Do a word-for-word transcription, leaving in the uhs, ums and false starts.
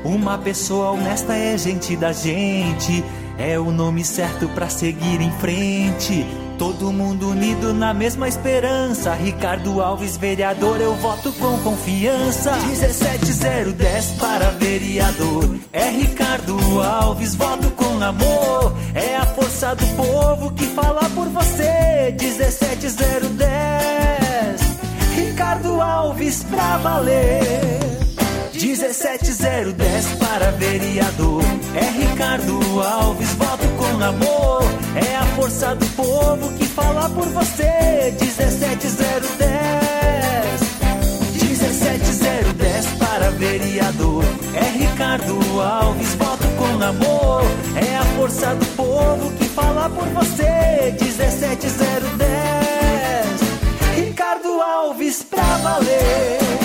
Uma pessoa honesta é gente da gente, é o nome certo pra seguir em frente. Todo mundo unido na mesma esperança. Ricardo Alves, vereador, eu voto com confiança. dezessete zero dez para vereador. É Ricardo Alves, voto com amor. É a força do povo que fala por você. dezessete zero dez, Ricardo Alves pra valer. dezessete zero dez para vereador. É Ricardo Alves, voto com amor. É a força do povo que fala por você. dezessete zero dez, dezessete zero dez para vereador. É Ricardo Alves, voto com amor. É a força do povo que fala por você. dezessete zero dez, Ricardo Alves pra valer.